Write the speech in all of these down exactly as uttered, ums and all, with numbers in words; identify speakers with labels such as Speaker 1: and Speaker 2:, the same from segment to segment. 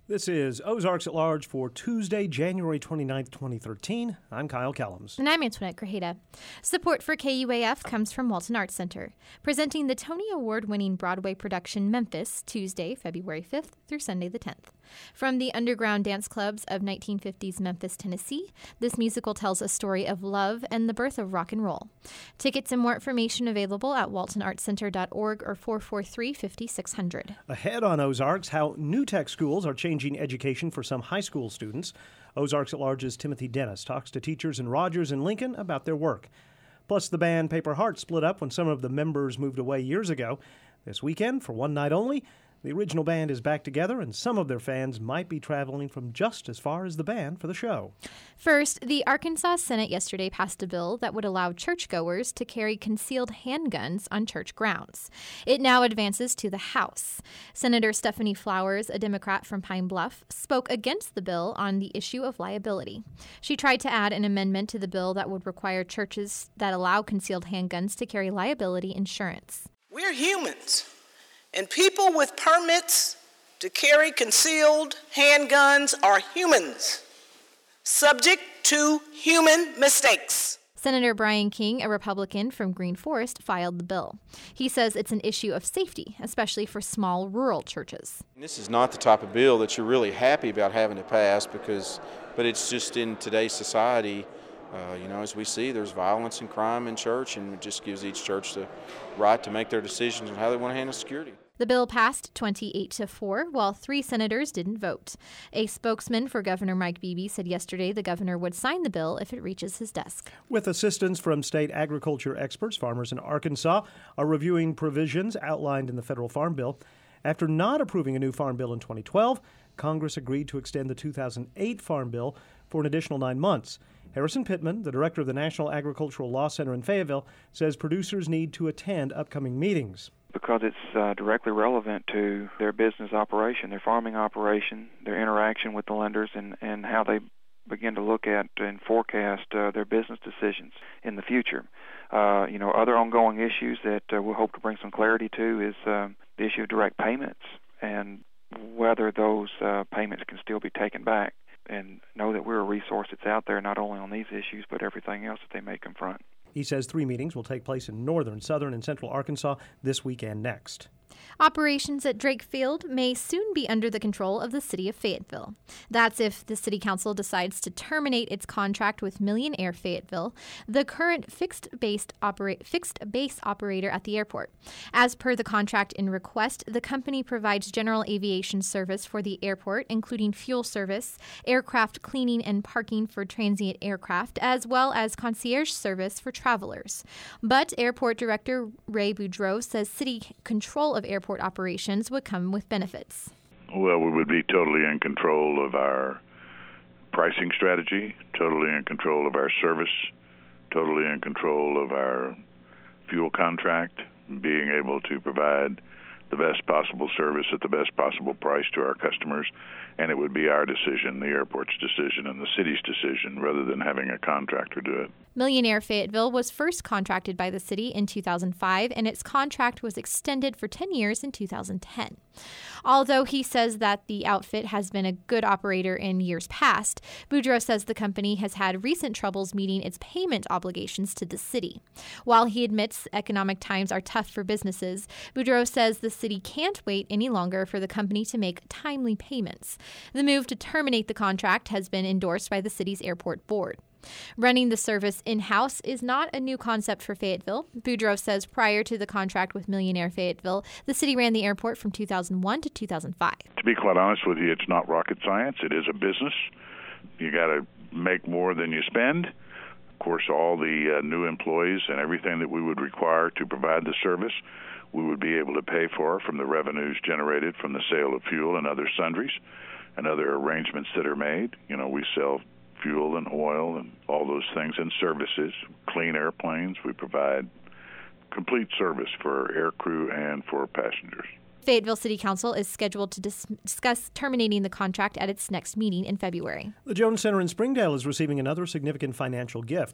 Speaker 1: This is Ozarks at Large for Tuesday, January twenty-ninth, twenty thirteen. I'm Kyle Kellums.
Speaker 2: And I'm Antoinette Grajeda. Support for K U A F comes from Walton Arts Center, presenting the Tony Award-winning Broadway production Memphis, Tuesday, February fifth through Sunday the tenth. From the underground dance clubs of nineteen fifties Memphis, Tennessee, this musical tells a story of love and the birth of rock and roll. Tickets and more information available at walton arts center dot org or four four three, five six zero zero.
Speaker 1: Ahead on Ozarks, how new tech schools are changing education for some high school students. Ozarks at Large's Timothy Dennis talks to teachers in Rogers and Lincoln about their work. Plus, the band Paper Heart split up when some of the members moved away years ago. This weekend, for one night only, the original band is back together, and some of their fans might be traveling from just as far as the band for the show.
Speaker 2: First, the Arkansas Senate yesterday passed a bill that would allow churchgoers to carry concealed handguns on church grounds. It now advances to the House. Senator Stephanie Flowers, a Democrat from Pine Bluff, spoke against the bill on the issue of liability. She tried to add an amendment to the bill that would require churches that allow concealed handguns to carry liability insurance.
Speaker 3: We're humans. And people with permits to carry concealed handguns are humans, subject to human mistakes.
Speaker 2: Senator Brian King, a Republican from Green Forest, filed the bill. He says it's an issue of safety, especially for small rural churches.
Speaker 4: This is not the type of bill that you're really happy about having to pass, because, but it's just in today's society. Uh, you know, as we see, there's violence and crime in church, and it just gives each church the right to make their decisions on how they want to handle security.
Speaker 2: The bill passed twenty-eight to four, while three senators didn't vote. A spokesman for Governor Mike Beebe said yesterday the governor would sign the bill if it reaches his desk.
Speaker 1: With assistance from state agriculture experts, farmers in Arkansas are reviewing provisions outlined in the federal farm bill. After not approving a new farm bill in twenty twelve, Congress agreed to extend the two thousand eight farm bill for an additional nine months. Harrison Pittman, the director of the National Agricultural Law Center in Fayetteville, says producers need to attend upcoming meetings.
Speaker 5: Because it's uh, directly relevant to their business operation, their farming operation, their interaction with the lenders, and, and how they begin to look at and forecast uh, their business decisions in the future. Uh, you know, other ongoing issues that uh, we'll hope to bring some clarity to is uh, the issue of direct payments and whether those uh, payments can still be taken back. And know that we're a resource that's out there not only on these issues, but everything else that they may confront.
Speaker 1: He says three meetings will take place in northern, southern, and central Arkansas this week and next.
Speaker 2: Operations at Drake Field may soon be under the control of the city of Fayetteville. That's if the city council decides to terminate its contract with Million Air Fayetteville, the current fixed-based opera- fixed-base operator at the airport. As per the contract in request, the company provides general aviation service for the airport, including fuel service, aircraft cleaning and parking for transient aircraft, as well as concierge service for travelers. But Airport Director Ray Boudreau says city control of airport operations would come with benefits.
Speaker 6: Well, we would be totally in control of our pricing strategy, totally in control of our service, totally in control of our fuel contract, being able to provide the best possible service at the best possible price to our customers, and it would be our decision, the airport's decision, and the city's decision, rather than having a contractor do it.
Speaker 2: Million Air Fayetteville was first contracted by the city in two thousand five, and its contract was extended for ten years in two thousand ten. Although he says that the outfit has been a good operator in years past, Boudreau says the company has had recent troubles meeting its payment obligations to the city. While he admits economic times are tough for businesses, Boudreau says the city can't wait any longer for the company to make timely payments. The move to terminate the contract has been endorsed by the city's airport board. Running the service in-house is not a new concept for Fayetteville. Boudreau says prior to the contract with Million Air Fayetteville, the city ran the airport from two thousand one to two thousand five.
Speaker 6: To be quite honest with you, it's not rocket science. It is a business. You got to make more than you spend. Of course, all the uh, new employees and everything that we would require to provide the service, we would be able to pay for from the revenues generated from the sale of fuel and other sundries and other arrangements that are made. You know, we sell fuel and oil and all those things and services, clean airplanes. We provide complete service for air crew and for passengers.
Speaker 2: Fayetteville City Council is scheduled to dis- discuss terminating the contract at its next meeting in February.
Speaker 1: The Jones Center in Springdale is receiving another significant financial gift.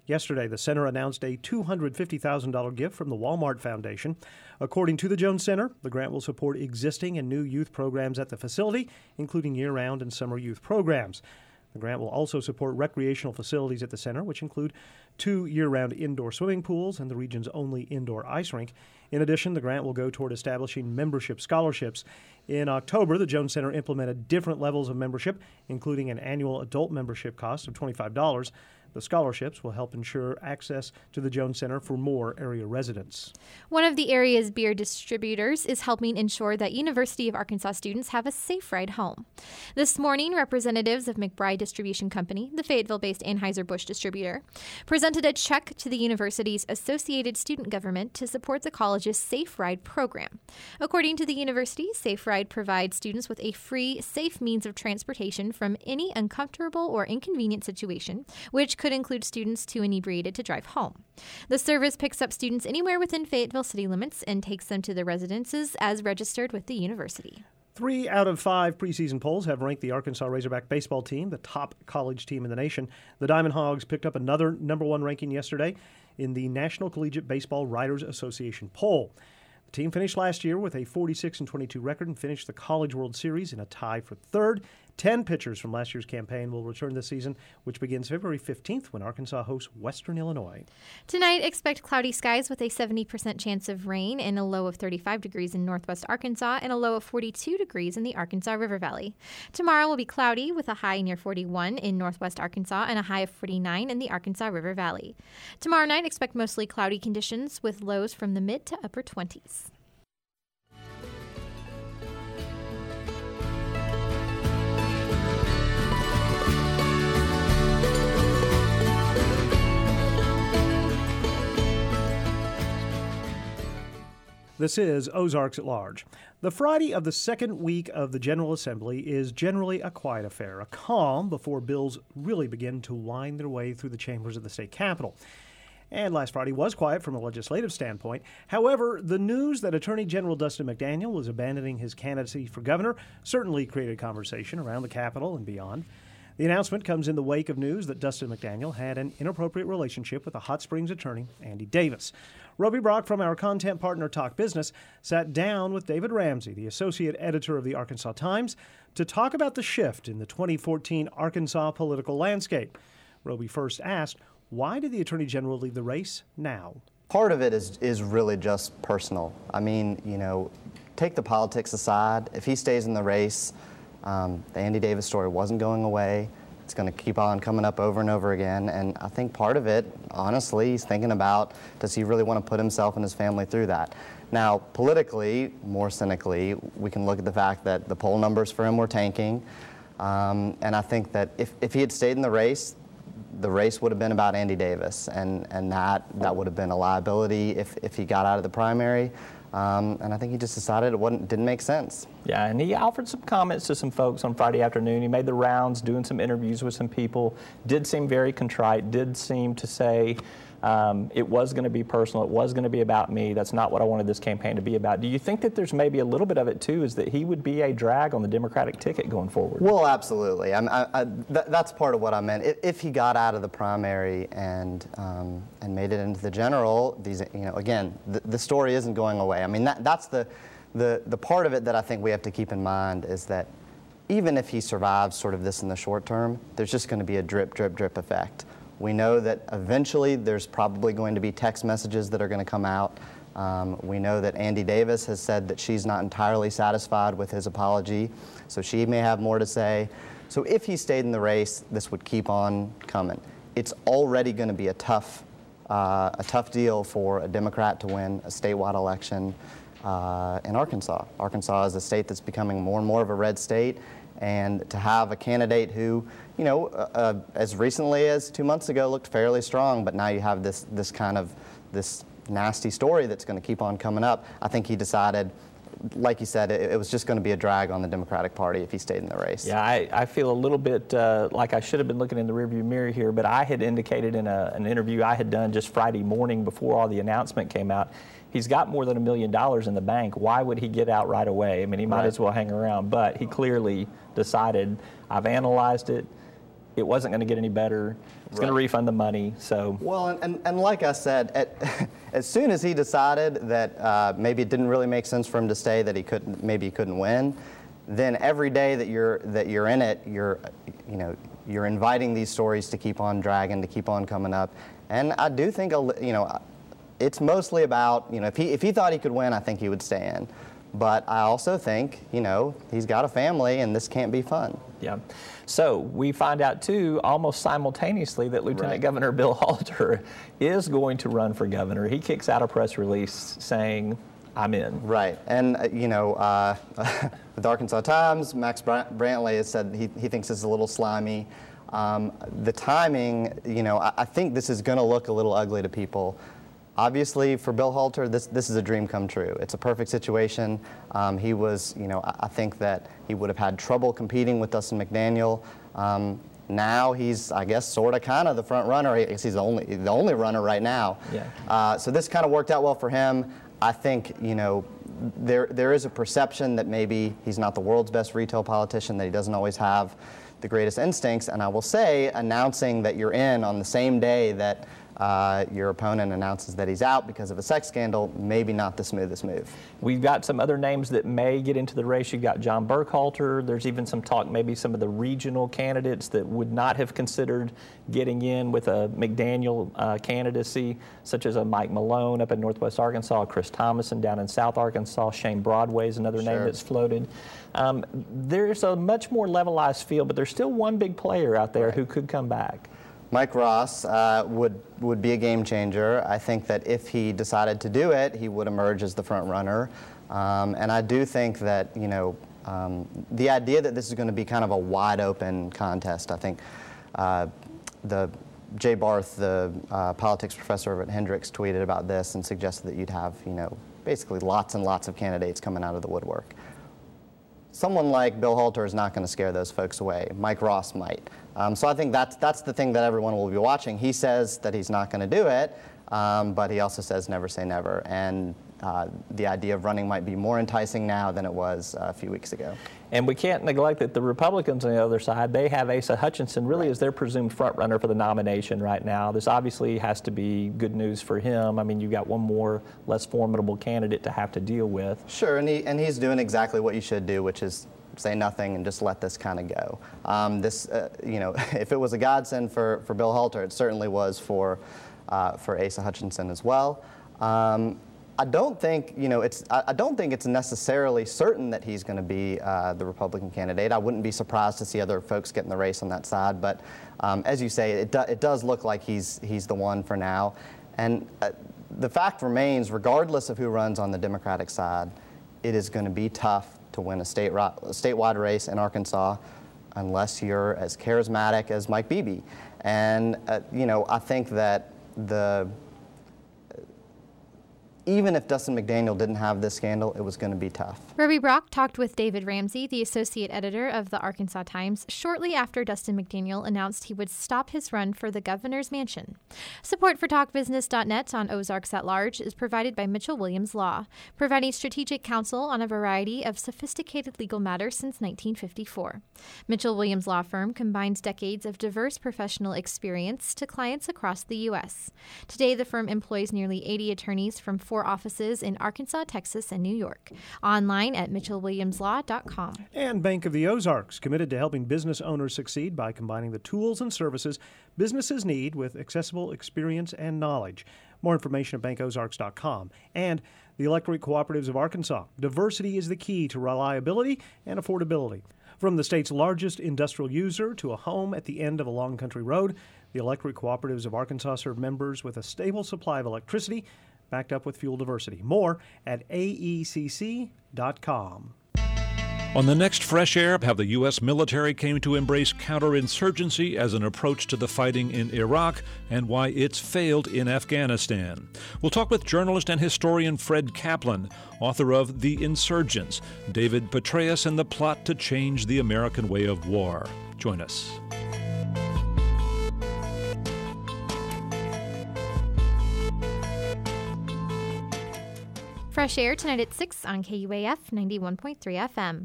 Speaker 1: Yesterday, the center announced a two hundred fifty thousand dollars gift from the Walmart Foundation. According to the Jones Center, the grant will support existing and new youth programs at the facility, including year-round and summer youth programs. The grant will also support recreational facilities at the center, which include two year-round indoor swimming pools and the region's only indoor ice rink. In addition, the grant will go toward establishing membership scholarships. In October, the Jones Center implemented different levels of membership, including an annual adult membership cost of twenty-five dollars. The scholarships will help ensure access to the Jones Center for more area residents.
Speaker 2: One of the area's beer distributors is helping ensure that University of Arkansas students have a safe ride home. This morning, representatives of McBride Distribution Company, the Fayetteville-based Anheuser-Busch distributor, presented a check to the university's Associated Student Government to support the college's Safe Ride program. According to the university, Safe Ride provides students with a free, safe means of transportation from any uncomfortable or inconvenient situation, which could include students too inebriated to drive home. The service picks up students anywhere within Fayetteville city limits and takes them to their residences as registered with the university.
Speaker 1: Three out of five preseason polls have ranked the Arkansas Razorback baseball team the top college team in the nation. The Diamond Hogs picked up another number one ranking yesterday in the National Collegiate Baseball Writers Association poll. The team finished last year with a forty-six and twenty-two record and finished the College World Series in a tie for third. Ten pitchers from last year's campaign will return this season, which begins February fifteenth when Arkansas hosts Western Illinois.
Speaker 2: Tonight, expect cloudy skies with a seventy percent chance of rain and a low of thirty-five degrees in northwest Arkansas and a low of forty-two degrees in the Arkansas River Valley. Tomorrow will be cloudy with a high near forty-one in northwest Arkansas and a high of forty-nine in the Arkansas River Valley. Tomorrow night, expect mostly cloudy conditions with lows from the mid to upper twenties.
Speaker 1: This is Ozarks at Large. The Friday of the second week of the General Assembly is generally a quiet affair, a calm before bills really begin to wind their way through the chambers of the state capitol. And last Friday was quiet from a legislative standpoint. However, the news that Attorney General Dustin McDaniel was abandoning his candidacy for governor certainly created conversation around the Capitol and beyond. The announcement comes in the wake of news that Dustin McDaniel had an inappropriate relationship with a Hot Springs attorney, Andy Davis. Roby Brock from our content partner Talk Business sat down with David Ramsey, the associate editor of the Arkansas Times, to talk about the shift in the twenty fourteen Arkansas political landscape. Roby first asked, why did the Attorney General leave the race now?
Speaker 7: Part of it is, is really just personal. I mean, you know, take the politics aside. If he stays in the race, Um, the Andy Davis story wasn't going away. It's going to keep on coming up over and over again. And I think part of it, honestly, he's thinking about, does he really want to put himself and his family through that? Now, politically, more cynically, we can look at the fact that the poll numbers for him were tanking. Um, and I think that if, if he had stayed in the race, the race would have been about Andy Davis. And, and that, that would have been a liability if, if he got out of the primary. Um, and I think he just decided it wasn't, didn't make sense.
Speaker 8: Yeah, and he offered some comments to some folks on Friday afternoon. He made the rounds, doing some interviews with some people, did seem very contrite, did seem to say um, it was going to be personal, it was going to be about me. That's not what I wanted this campaign to be about. Do you think that there's maybe a little bit of it, too, is that he would be a drag on the Democratic ticket going forward?
Speaker 7: Well, absolutely. I, I, I, th- that's part of what I meant. If, if he got out of the primary and um, and made it into the general, these, you know, again, the, the story isn't going away. I mean, that, that's the, the the part of it that I think we have to keep in mind is that even if he survives sort of this in the short term, there's just going to be a drip, drip, drip effect. We know that eventually there's probably going to be text messages that are going to come out. Um, we know that Andy Davis has said that she's not entirely satisfied with his apology, so she may have more to say. So if he stayed in the race, this would keep on coming. It's already going to be a tough, uh, a tough deal for a Democrat to win a statewide election uh, in Arkansas. Arkansas is a state that's becoming more and more of a red state. And to have a candidate who, you know, uh, uh, as recently as two months ago looked fairly strong, but now you have this this kind of this nasty story that's going to keep on coming up. I think he decided, like you said, it, it was just going to be a drag on the Democratic Party if he stayed in the race.
Speaker 8: Yeah, I, I feel a little bit uh, like I should have been looking in the rearview mirror here, but I had indicated in a, an interview I had done just Friday morning before all the announcement came out, he's got more than a million dollars in the bank. Why would he get out right away? I mean, he might
Speaker 7: right.
Speaker 8: as well hang around, but he clearly decided, I've analyzed it. it wasn't going to get any better. It's
Speaker 7: Right.
Speaker 8: going to refund the money. So
Speaker 7: Well, and, and, and like I said, at, as soon as he decided that uh, maybe it didn't really make sense for him to stay, that he couldn't, maybe he couldn't win, then every day that you're that you're in it, you're, you know, you're inviting these stories to keep on dragging, to keep on coming up, and I do think, a li- you know, it's mostly about, you know, if he if he thought he could win, I think he would stay in, but I also think, you know, he's got a family, and this can't be fun.
Speaker 8: yeah. So we find out, too, almost simultaneously that Lieutenant
Speaker 7: Right.
Speaker 8: Governor Bill Halter is going to run for governor. He kicks out a press release saying, I'm in.
Speaker 7: Right, and uh, you know, uh, with Arkansas Times, Max Bra- Brantley has said he, he thinks this is a little slimy. Um, the timing, you know, I, I think this is going to look a little ugly to people. Obviously, for Bill Halter, this this is a dream come true. It's a perfect situation. Um, he was, you know, I, I think that he would have had trouble competing with Dustin McDaniel. Um, now he's, I guess, sort of, kind of the front runner. I guess he's the only the only runner right now.
Speaker 8: Yeah.
Speaker 7: Uh, so this kind of worked out well for him. I think, you know, there there is a perception that maybe he's not the world's best retail politician, that he doesn't always have the greatest instincts. And I will say, announcing that you're in on the same day that uh, your opponent announces that he's out because of a sex scandal, maybe not the smoothest move.
Speaker 8: We've got some other names that may get into the race. You've got John Burkhalter. There's even some talk, maybe some of the regional candidates that would not have considered getting in with a McDaniel uh, candidacy, such as a Mike Malone up in Northwest Arkansas, Chris Thomason down in South Arkansas, Shane Broadway is another name
Speaker 7: Sure.
Speaker 8: that's floated. Um, there's a much more levelized field, but there's still one big player out there who could come back.
Speaker 7: Mike Ross uh, would would be a game changer. I think that if he decided to do it, he would emerge as the front runner. Um, and I do think that, you know, um, the idea that this is going to be kind of a wide open contest, I think uh, the Jay Barth, the uh, politics professor over at Hendrix, tweeted about this and suggested that you'd have, you know, basically lots and lots of candidates coming out of the woodwork. Someone like Bill Halter is not going to scare those folks away. Mike Ross might. Um, so I think that's, that's the thing that everyone will be watching. He says that he's not going to do it, um, but he also says never say never. And uh, the idea of running might be more enticing now than it was uh, a few weeks ago.
Speaker 8: And we can't neglect that the Republicans on the other side, they have Asa Hutchinson really as their presumed front runner for the nomination right now. This obviously has to be good news for him. I mean, you've got one more less formidable candidate to have to deal with.
Speaker 7: Sure, and, he, and he's doing exactly what you should do, which is say nothing and just let this kind of go. Um, this, uh, you know, if it was a godsend for, for Bill Halter, it certainly was for, uh, for Asa Hutchinson as well. Um, I don't think, you know, it's, I, I don't think it's necessarily certain that he's going to be uh, the Republican candidate. I wouldn't be surprised to see other folks get in the race on that side. But um, as you say, it, do, it does look like he's, he's the one for now. And uh, the fact remains, regardless of who runs on the Democratic side, it is going to be tough to win a state, a statewide race in Arkansas unless you're as charismatic as Mike Beebe. And, uh, you know, I think that the even if Dustin McDaniel didn't have this scandal, it was going to be tough.
Speaker 2: Roby Brock talked with David Ramsey, the associate editor of the Arkansas Times, shortly after Dustin McDaniel announced he would stop his run for the governor's mansion. Support for talk business dot net on Ozarks at Large is provided by Mitchell Williams Law, providing strategic counsel on a variety of sophisticated legal matters since nineteen fifty-four. Mitchell Williams Law Firm combines decades of diverse professional experience to clients across the U S. Today, the firm employs nearly eighty attorneys from four offices in Arkansas, Texas, and New York. Online at mitchell williams law dot com.
Speaker 1: And Bank of the Ozarks, committed to helping business owners succeed by combining the tools and services businesses need with accessible experience and knowledge. More information at bank ozarks dot com. And the Electric Cooperatives of Arkansas. Diversity is the key to reliability and affordability. From the state's largest industrial user to a home at the end of a long country road, the Electric Cooperatives of Arkansas serve members with a stable supply of electricity backed up with fuel diversity. More at A E C C dot com.
Speaker 9: On the next Fresh Air, how the U S military came to embrace counterinsurgency as an approach to the fighting in Iraq and why it's failed in Afghanistan. We'll talk with journalist and historian Fred Kaplan, author of The Insurgents, David Petraeus and the Plot to Change the American Way of War. Join us.
Speaker 2: Fresh Air tonight at six on K U A F ninety-one point three F M.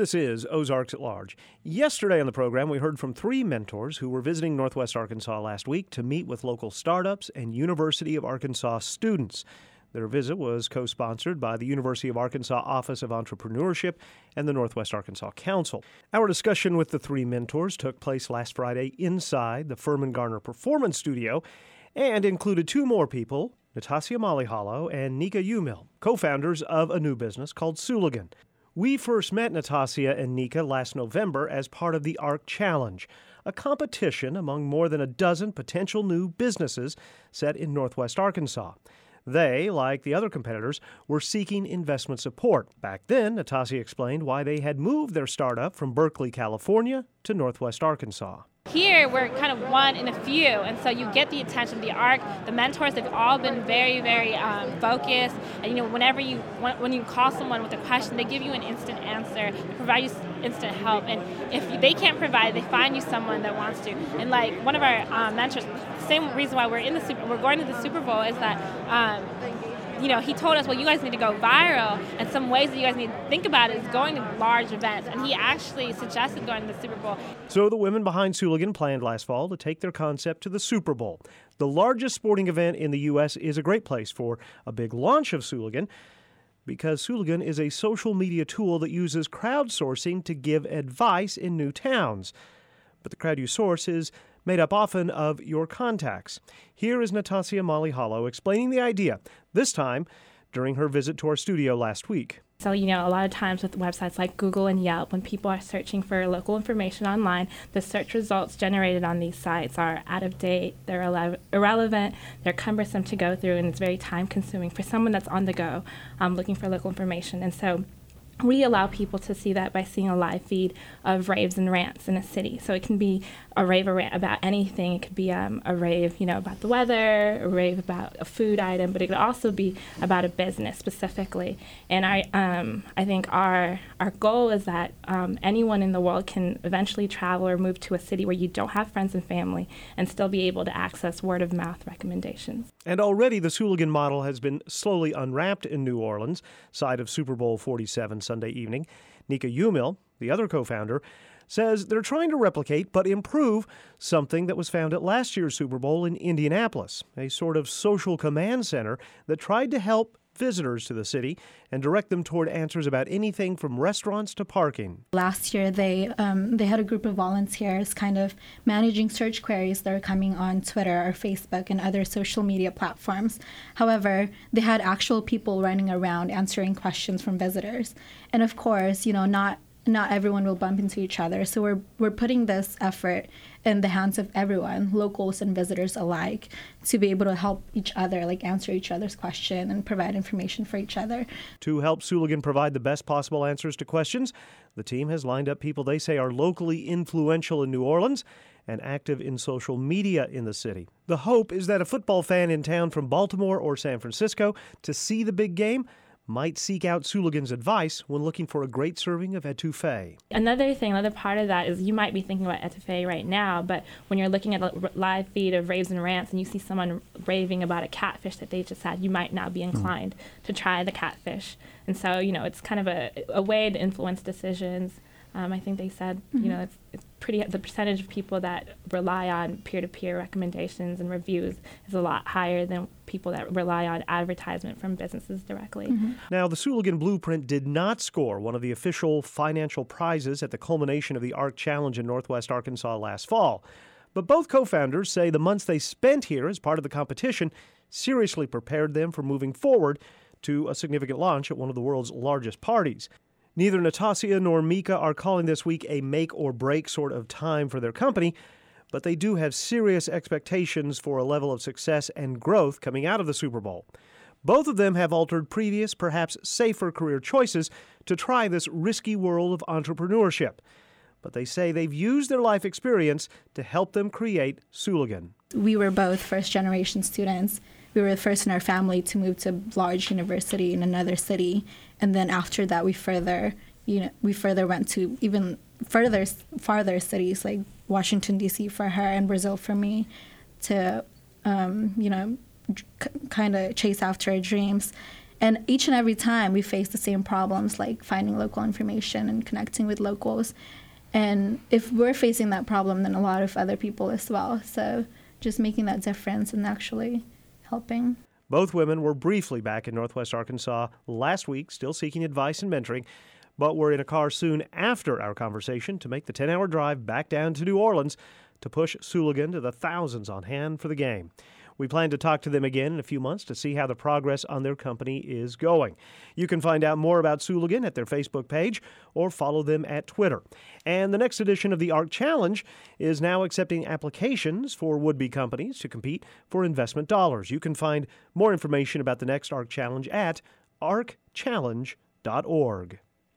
Speaker 1: This is Ozarks at Large. Yesterday on the program, we heard from three mentors who were visiting Northwest Arkansas last week to meet with local startups and University of Arkansas students. Their visit was co-sponsored by the University of Arkansas Office of Entrepreneurship and the Northwest Arkansas Council. Our discussion with the three mentors took place last Friday inside the Furman Garner Performance Studio and included two more people, Natassia Mollyhollow and Nika Umil, co-founders of a new business called Sooligan. We first met Natassia and Nika last November as part of the ARC Challenge, a competition among more than a dozen potential new businesses set in Northwest Arkansas. They, like the other competitors, were seeking investment support. Back then, Natassia explained why they had moved their startup from Berkeley, California, to Northwest Arkansas.
Speaker 10: Here, we're kind of one in a few, and so you get the attention of the ARC. The mentors, they've all been very, very um, focused. And, you know, whenever you when, when you call someone with a question, they give you an instant answer, they provide you instant help. And if they can't provide, they find you someone that wants to. And like one of our um, mentors, same reason why we're in the Super, we're going to the Super Bowl is that. Um, You know, he told us, well, you guys need to go viral, and some ways that you guys need to think about it is going to large events, and he actually suggested going to the Super Bowl.
Speaker 1: So the women behind Sooligan planned last fall to take their concept to the Super Bowl. The largest sporting event in the U S is a great place for a big launch of Sooligan, because Sooligan is a social media tool that uses crowdsourcing to give advice in new towns. But the crowd you source is made up often of your contacts. Here is Natassia Mollyhollow explaining the idea, this time during her visit to our studio last week.
Speaker 10: So, you know, a lot of times with websites like Google and Yelp, when people are searching for local information online, the search results generated on these sites are out of date, they're irre- irrelevant, they're cumbersome to go through, and it's very time-consuming for someone that's on the go um, looking for local information. And so we allow people to see that by seeing a live feed of raves and rants in a city. So it can be a rave or rant about anything. It could be um, a rave, you know, about the weather, a rave about a food item, but it could also be about a business specifically. And I, um, I think our our goal is that um, anyone in the world can eventually travel or move to a city where you don't have friends and family and still be able to access word of mouth recommendations.
Speaker 1: And already the Sooligan model has been slowly unwrapped in New Orleans, side of Super Bowl forty-seven Sunday evening. Nika Umil, the other co-founder, says they're trying to replicate but improve something that was found at last year's Super Bowl in Indianapolis, a sort of social command center that tried to help visitors to the city and direct them toward answers about anything from restaurants to parking.
Speaker 11: Last year, they um, they had a group of volunteers kind of managing search queries that are coming on Twitter or Facebook and other social media platforms. However, they had actual people running around answering questions from visitors. And of course, you know, not not everyone will bump into each other. So we're we're putting this effort in the hands of everyone, locals and visitors alike, to be able to help each other, like answer each other's question and provide information for each other.
Speaker 1: To help Sooligan provide the best possible answers to questions, the team has lined up people they say are locally influential in New Orleans and active in social media in the city. The hope is that a football fan in town from Baltimore or San Francisco to see the big game might seek out Sooligan's advice when looking for a great serving of etouffee.
Speaker 10: Another thing, another part of that is you might be thinking about etouffee right now, but when you're looking at a live feed of raves and rants and you see someone raving about a catfish that they just had, you might now be inclined mm. to try the catfish. And so, you know, it's kind of a, a way to influence decisions. Um, I think they said, mm-hmm. you know, it's, it's pretty, the percentage of people that rely on peer-to-peer recommendations and reviews is a lot higher than people that rely on advertisement from businesses directly.
Speaker 1: Mm-hmm. Now, the Sooligan Blueprint did not score one of the official financial prizes at the culmination of the ARC Challenge in Northwest Arkansas last fall. But both co-founders say the months they spent here as part of the competition seriously prepared them for moving forward to a significant launch at one of the world's largest parties. Neither Natassia nor Mika are calling this week a make-or-break sort of time for their company, but they do have serious expectations for a level of success and growth coming out of the Super Bowl. Both of them have altered previous, perhaps safer career choices to try this risky world of entrepreneurship. But they say they've used their life experience to help them create Sooligan.
Speaker 11: We were both first-generation students. We were the first in our family to move to a large university in another city, and then after that, we further, you know, we further went to even further, farther cities like Washington D C for her and Brazil for me, to, um, you know, c- kind of chase after our dreams. And each and every time we face the same problems, like finding local information and connecting with locals. And if we're facing that problem, then a lot of other people as well. So just making that difference and actually helping.
Speaker 1: Both women were briefly back in Northwest Arkansas last week, still seeking advice and mentoring, but were in a car soon after our conversation to make the ten-hour drive back down to New Orleans to push Souligan to the thousands on hand for the game. We plan to talk to them again in a few months to see how the progress on their company is going. You can find out more about Souligan at their Facebook page or follow them at Twitter. And the next edition of the ARC Challenge is now accepting applications for would-be companies to compete for investment dollars. You can find more information about the next ARC Challenge at arc challenge dot org.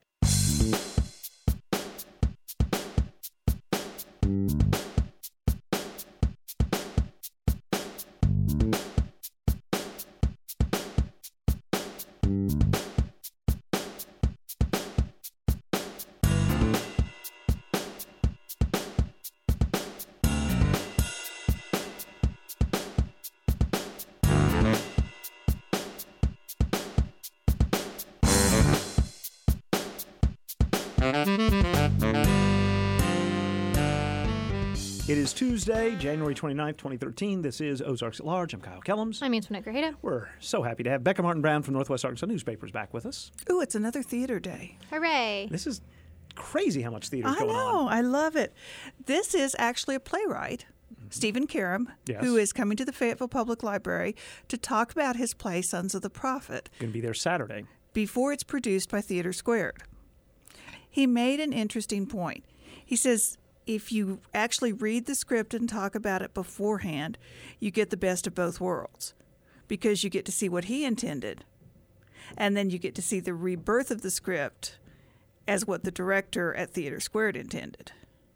Speaker 1: It is Tuesday, January twenty-ninth, twenty thirteen. This is Ozarks at Large. I'm Kyle Kellums.
Speaker 2: I'm Antoinette Grajeda.
Speaker 1: We're so happy to have Becca Martin Brown from Northwest Arkansas Newspapers back with us.
Speaker 12: Ooh, it's another theater day.
Speaker 2: Hooray.
Speaker 1: This is crazy how much theater is
Speaker 12: I
Speaker 1: going
Speaker 12: know.
Speaker 1: on.
Speaker 12: I love it. This is actually a playwright, mm-hmm. Stephen Karam,
Speaker 1: yes.
Speaker 12: who is coming to the Fayetteville Public Library to talk about his play, Sons of the Prophet.
Speaker 1: Going to be there Saturday.
Speaker 12: Before it's produced by Theater Squared. He made an interesting point. He says, if you actually read the script and talk about it beforehand, you get the best of both worlds because you get to see what he intended. And then you get to see the rebirth of the script as what the director at Theater Squared intended.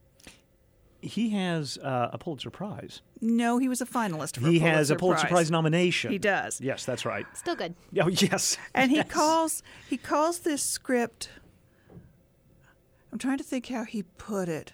Speaker 1: He has uh, a Pulitzer Prize.
Speaker 12: No, he was a finalist for
Speaker 1: He
Speaker 12: a Pulitzer
Speaker 1: has a Pulitzer Prize. Prize nomination.
Speaker 12: He does.
Speaker 1: Yes, that's right.
Speaker 2: Still good.
Speaker 1: Oh, yes.
Speaker 12: And
Speaker 1: yes.
Speaker 12: he calls he calls this script, I'm trying to think how he put it,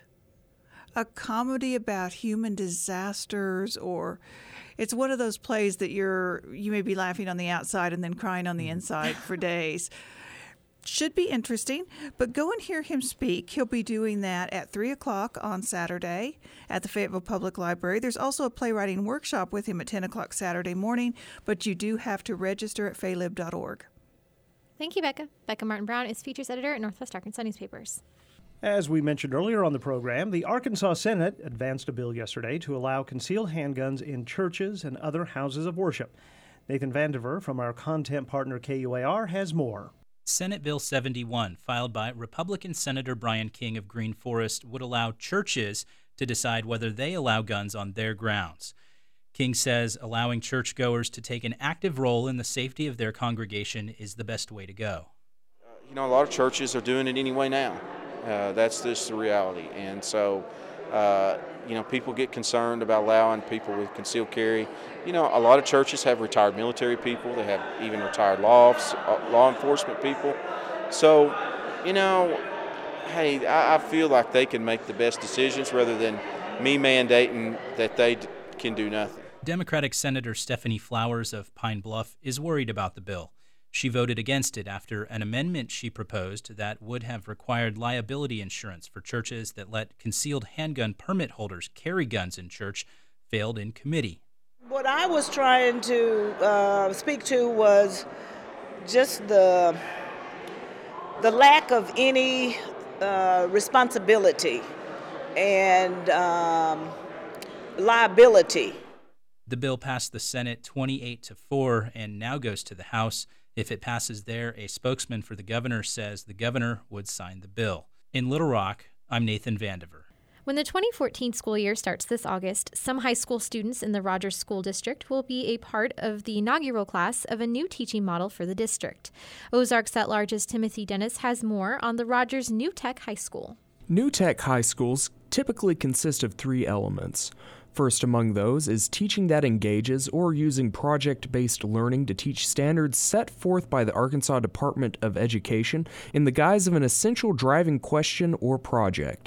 Speaker 12: a comedy about human disasters, or it's one of those plays that you're you may be laughing on the outside and then crying on the inside for days. Should be interesting, but go and hear him speak. He'll be doing that at three o'clock on Saturday at the Fayetteville Public Library. There's also a playwriting workshop with him at ten o'clock Saturday morning, but you do have to register at faylib dot org.
Speaker 2: Thank you, Becca. Becca Martin Brown is features editor at Northwest Arkansas Newspapers.
Speaker 1: As we mentioned earlier on the program, the Arkansas Senate advanced a bill yesterday to allow concealed handguns in churches and other houses of worship. Nathan Vandiver from our content partner K U A R has more.
Speaker 13: Senate Bill seventy-one, filed by Republican Senator Brian King of Green Forest, would allow churches to decide whether they allow guns on their grounds. King says allowing churchgoers to take an active role in the safety of their congregation is the best way to go.
Speaker 4: Uh, you know, a lot of churches are doing it anyway now. Uh, that's just the reality. And so, uh, you know, people get concerned about allowing people with concealed carry. You know, a lot of churches have retired military people. They have even retired law, law enforcement people. So, you know, hey, I, I feel like they can make the best decisions rather than me mandating that they d- can do nothing.
Speaker 13: Democratic Senator Stephanie Flowers of Pine Bluff is worried about the bill. She voted against it after an amendment she proposed that would have required liability insurance for churches that let concealed handgun permit holders carry guns in church failed in committee.
Speaker 3: What I was trying to uh, speak to was just the the lack of any uh, responsibility and um, liability.
Speaker 13: The bill passed the Senate twenty-eight to four and now goes to the House. If it passes there, a spokesman for the governor says the governor would sign the bill. In Little Rock, I'm Nathan Vandiver.
Speaker 2: When the twenty fourteen school year starts this August, some high school students in the Rogers School District will be a part of the inaugural class of a new teaching model for the district. Ozarks at Large's Timothy Dennis has more on the Rogers New Tech High School.
Speaker 14: New Tech high schools typically consist of three elements. First among those is teaching that engages or using project-based learning to teach standards set forth by the Arkansas Department of Education in the guise of an essential driving question or project.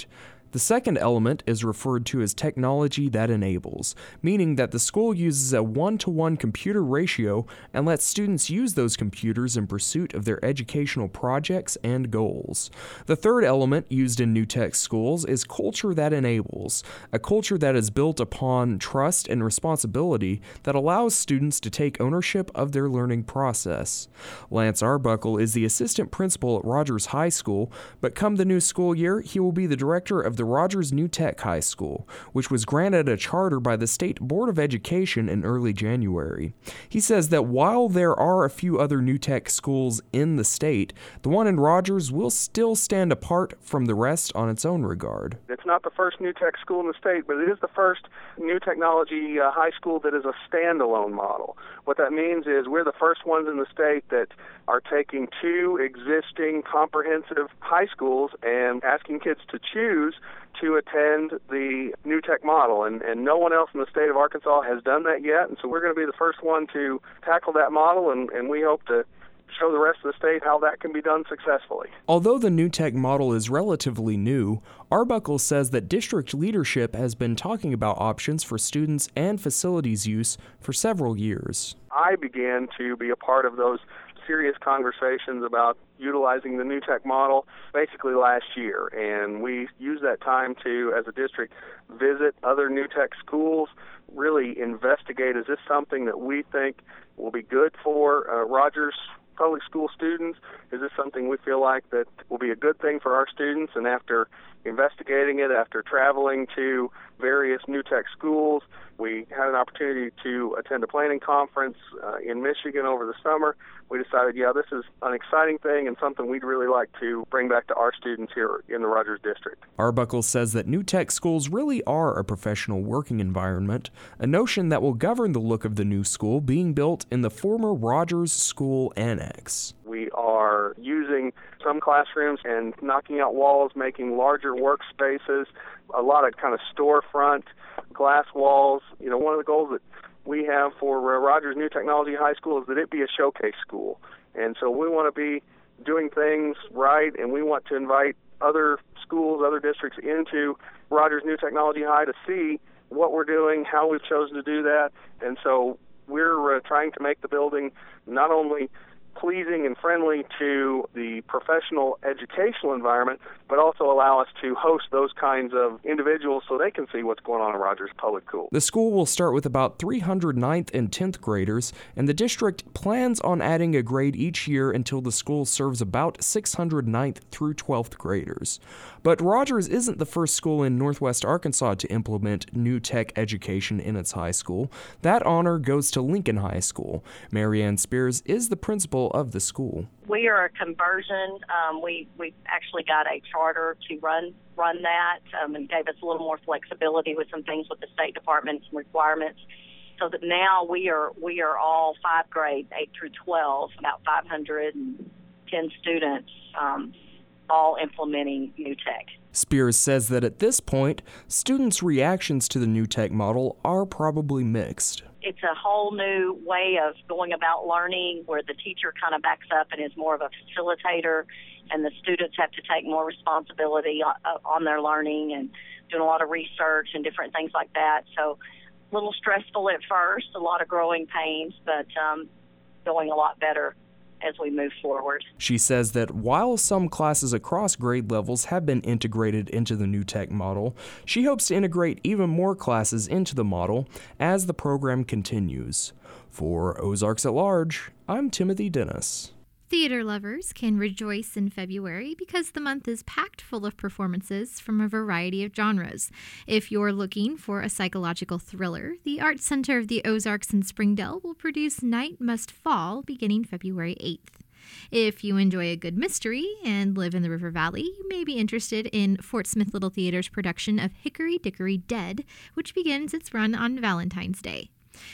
Speaker 14: The second element is referred to as technology that enables, meaning that the school uses a one-to-one computer ratio and lets students use those computers in pursuit of their educational projects and goals. The third element used in New Tech schools is culture that enables, a culture that is built upon trust and responsibility that allows students to take ownership of their learning process. Lance Arbuckle is the assistant principal at Rogers High School, but come the new school year, he will be the director of the Rogers New Tech High School, which was granted a charter by the State Board of Education in early January. He says that while there are a few other New Tech schools in the state, the one in Rogers will still stand apart from the rest on its own regard.
Speaker 15: It's not the first New Tech school in the state, but it is the first new technology uh, high school that is a standalone model. What that means is we're the first ones in the state that are taking two existing comprehensive high schools and asking kids to choose to attend the New Tech model, and, and no one else in the state of Arkansas has done that yet, and so we're going to be the first one to tackle that model, and, and we hope to show the rest of the state how that can be done successfully.
Speaker 14: Although the New Tech model is relatively new, Arbuckle says that district leadership has been talking about options for students and facilities use for several years.
Speaker 15: I began to be a part of those serious conversations about utilizing the New Tech model basically last year, and we used that time to, as a district, visit other New Tech schools, really investigate, is this something that we think will be good for uh, Rogers public school students? Is this something we feel like that will be a good thing for our students? And after investigating it, after traveling to various New Tech schools, we had an opportunity to attend a planning conference uh, in Michigan over the summer. We decided, yeah, this is an exciting thing and something we'd really like to bring back to our students here in the Rogers District.
Speaker 14: Arbuckle says that New Tech schools really are a professional working environment, a notion that will govern the look of the new school being built in the former Rogers School Annex.
Speaker 15: We are using some classrooms and knocking out walls, making larger workspaces, a lot of kind of storefront glass walls. You know, one of the goals that we have for uh, Rogers New Technology High School is that it be a showcase school. And so we want to be doing things right, and we want to invite other schools, other districts into Rogers New Technology High to see what we're doing, how we've chosen to do that. And so we're uh, trying to make the building not only pleasing and friendly to the professional educational environment, but also allow us to host those kinds of individuals so they can see what's going on in Rogers Public School.
Speaker 14: The school will start with about three hundred ninth and tenth graders, and the district plans on adding a grade each year until the school serves about six hundred ninth through twelfth graders. But Rogers isn't the first school in Northwest Arkansas to implement New Tech education in its high school. That honor goes to Lincoln High School. Marianne Spears is the principal of the school.
Speaker 16: We are a conversion. Um, we we actually got a charter to run run that, um, and gave us a little more flexibility with some things with the State Department and requirements. So that now we are we are all five grades, eight through twelve, about five hundred ten students, um, all implementing New Tech.
Speaker 14: Spears says that at this point, students' reactions to the New Tech model are probably mixed.
Speaker 16: It's a whole new way of going about learning where the teacher kind of backs up and is more of a facilitator, and the students have to take more responsibility on their learning and doing a lot of research and different things like that. So a little stressful at first, a lot of growing pains, but um, going a lot better as we move forward.
Speaker 14: She says that while some classes across grade levels have been integrated into the New Tech model, she hopes to integrate even more classes into the model as the program continues. For Ozarks at Large, I'm Timothy Dennis.
Speaker 2: Theater lovers can rejoice in February because the month is packed full of performances from a variety of genres. If you're looking for a psychological thriller, the Arts Center of the Ozarks in Springdale will produce Night Must Fall beginning February eighth. If you enjoy a good mystery and live in the River Valley, you may be interested in Fort Smith Little Theater's production of Hickory Dickory Dead, which begins its run on Valentine's Day.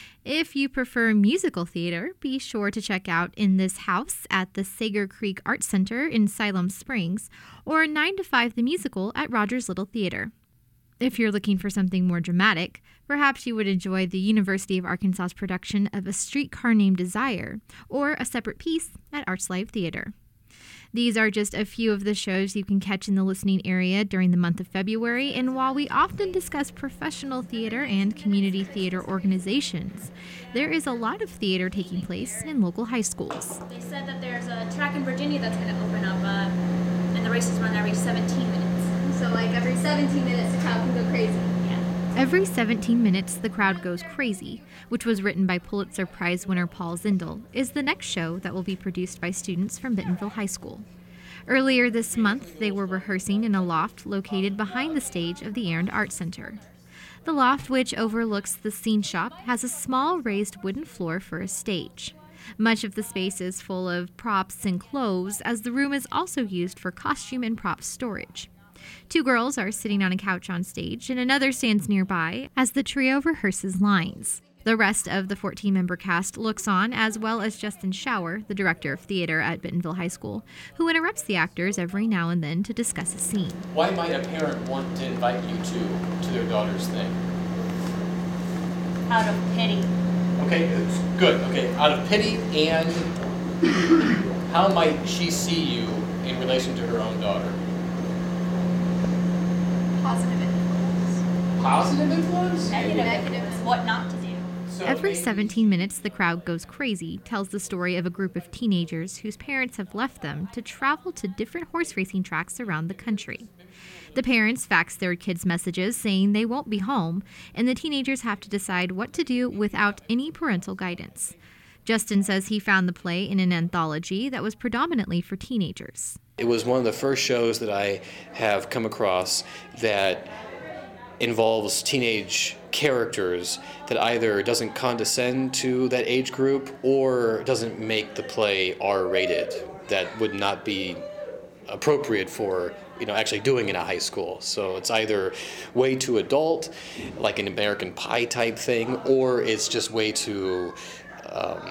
Speaker 2: If you prefer musical theater, be sure to check out In This House at the Sager Creek Arts Center in Siloam Springs, or nine to five the Musical at Rogers Little Theater. If you're looking for something more dramatic, perhaps you would enjoy the University of Arkansas's production of A Streetcar Named Desire, or a separate piece at Arts Live Theater. These are just a few of the shows you can catch in the listening area during the month of February, and while we often discuss professional theater and community theater organizations, there is a lot of theater taking place in local high schools.
Speaker 17: They said that there's a track in Virginia that's going to open up, uh, and the races run every seventeen minutes. So like every seventeen minutes the crowd can go crazy.
Speaker 2: Every seventeen minutes, The Crowd Goes Crazy, which was written by Pulitzer Prize winner Paul Zindel, is the next show that will be produced by students from Bentonville High School. Earlier this month, they were rehearsing in a loft located behind the stage of the Arend Art Center. The loft, which overlooks the scene shop, has a small raised wooden floor for a stage. Much of the space is full of props and clothes, as the room is also used for costume and prop storage. Two girls are sitting on a couch on stage, and another stands nearby as the trio rehearses lines. The rest of the fourteen-member cast looks on, as well as Justin Schauer, the director of theater at Bentonville High School, who interrupts the actors every now and then to discuss a scene.
Speaker 18: Why might a parent want to invite you to, to their daughter's thing?
Speaker 17: Out of pity.
Speaker 18: Okay, good. Okay, out of pity, and how might she see you in relation to her own daughter?
Speaker 17: Positive influence.
Speaker 18: Positive influence?
Speaker 17: Negative influence. What not to do.
Speaker 18: So
Speaker 2: Every seventeen minutes, The Crowd Goes Crazy tells the story of a group of teenagers whose parents have left them to travel to different horse racing tracks around the country. The parents fax their kids messages saying they won't be home, and the teenagers have to decide what to do without any parental guidance. Justin says he found the play in an anthology that was predominantly for teenagers.
Speaker 18: It was one of the first shows that I have come across that involves teenage characters that either doesn't condescend to that age group or doesn't make the play R-rated. That would not be appropriate for, you know, actually doing in a high school. So it's either way too adult, like an American Pie type thing, or it's just way too um,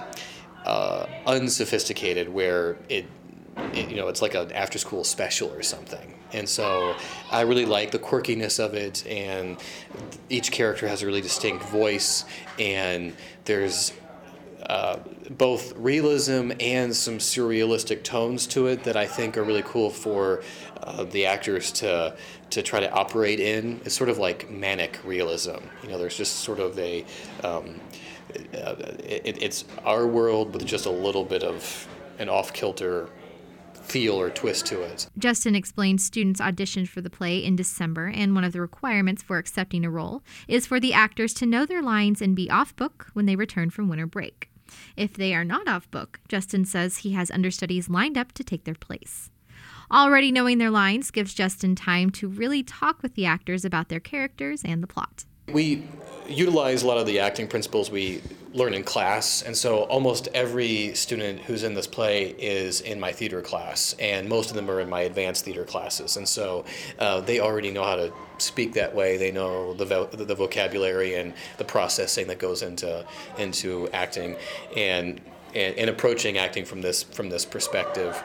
Speaker 18: uh, unsophisticated, where it It, you know, it's like an after-school special or something. And so I really like the quirkiness of it, and each character has a really distinct voice, and there's uh, both realism and some surrealistic tones to it that I think are really cool for uh, the actors to to try to operate in. It's sort of like manic realism. You know, there's just sort of a, um, uh, it, it's our world with just a little bit of an off-kilter feel or twist to it.
Speaker 2: Justin explained students auditioned for the play in December, and one of the requirements for accepting a role is for the actors to know their lines and be off-book when they return from winter break. If they are not off-book, Justin says he has understudies lined up to take their place. Already knowing their lines gives Justin time to really talk with the actors about their characters and the plot.
Speaker 18: We utilize a lot of the acting principles we learn in class, and so almost every student who's in this play is in my theater class, and most of them are in my advanced theater classes, and so uh, they already know how to speak that way. They know the, vo- the vocabulary and the processing that goes into into acting, and, and and approaching acting from this from this perspective.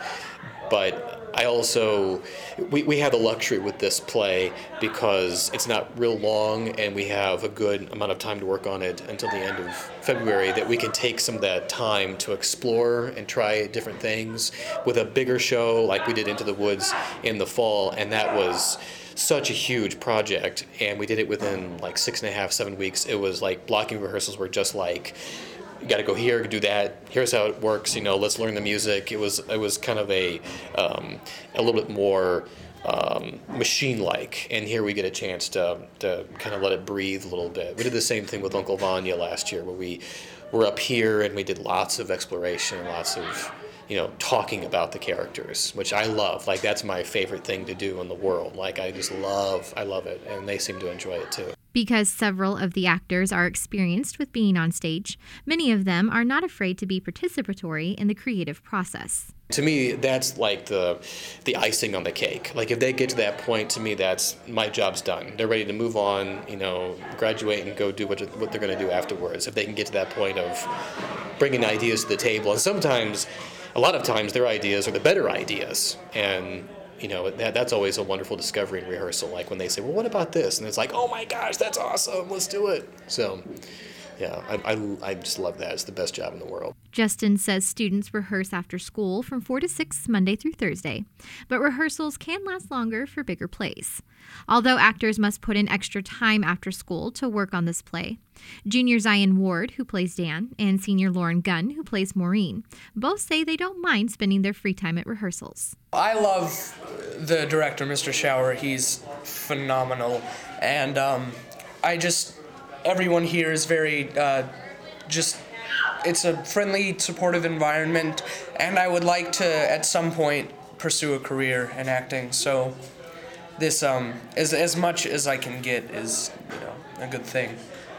Speaker 18: But I also, we, we have the luxury with this play because it's not real long and we have a good amount of time to work on it until the end of February, that we can take some of that time to explore and try different things with a bigger show like we did Into the Woods in the fall, and that was such a huge project, and we did it within like six and a half, seven weeks. It was like blocking rehearsals were just like, you got to go here, do that. Here's how it works. You know, let's learn the music. It was it was kind of a um, a little bit more um, machine-like, and here we get a chance to to kind of let it breathe a little bit. We did the same thing with Uncle Vanya last year, where we were up here and we did lots of exploration, lots of, you know, talking about the characters, which I love. Like, that's my favorite thing to do in the world. Like, I just love, I love it, and they seem to enjoy it too.
Speaker 2: Because several of the actors are experienced with being on stage, many of them are not afraid to be participatory in the creative process.
Speaker 18: To me, that's like the the icing on the cake. Like, if they get to that point, to me, that's my job's done. They're ready to move on, you know, graduate and go do what, what they're going to do afterwards. If they can get to that point of bringing ideas to the table. And sometimes, a lot of times, their ideas are the better ideas. And you know, that, that's always a wonderful discovery in rehearsal, like when they say, well, what about this? And it's like, oh my gosh, that's awesome, let's do it. So Yeah, I, I, I just love that. It's the best job in the world.
Speaker 2: Justin says students rehearse after school from four to six Monday through Thursday, but rehearsals can last longer for bigger plays. Although actors must put in extra time after school to work on this play, junior Zion Ward, who plays Dan, and senior Lauren Gunn, who plays Maureen, both say they don't mind spending their free time at rehearsals.
Speaker 19: I love the director, Mister Shower. He's phenomenal. And um, I just, everyone here is very, uh, just, it's a friendly, supportive environment. And I would like to, at some point, pursue a career in acting. So this, um, as, as much as I can get is, you know, a good thing.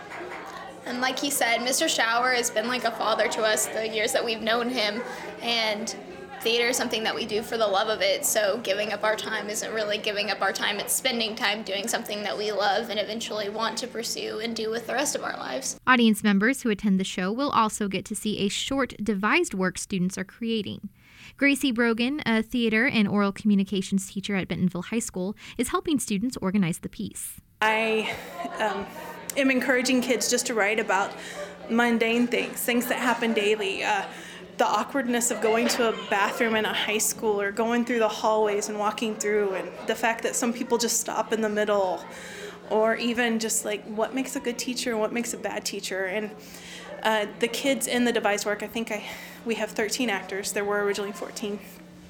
Speaker 20: And like he said, Mister Shower has been like a father to us the years that we've known him. And theater is something that we do for the love of it, so giving up our time isn't really giving up our time, it's spending time doing something that we love and eventually want to pursue and do with the rest of our lives.
Speaker 2: Audience members who attend the show will also get to see a short devised work students are creating. Gracie Brogan, a theater and oral communications teacher at Bentonville High School, is helping students organize the piece.
Speaker 21: I um, am encouraging kids just to write about mundane things, things that happen daily. Uh, the awkwardness of going to a bathroom in a high school or going through the hallways and walking through, and the fact that some people just stop in the middle, or even just like what makes a good teacher and what makes a bad teacher. And uh, the kids in the devised work, I think I we have thirteen actors. There were originally fourteen,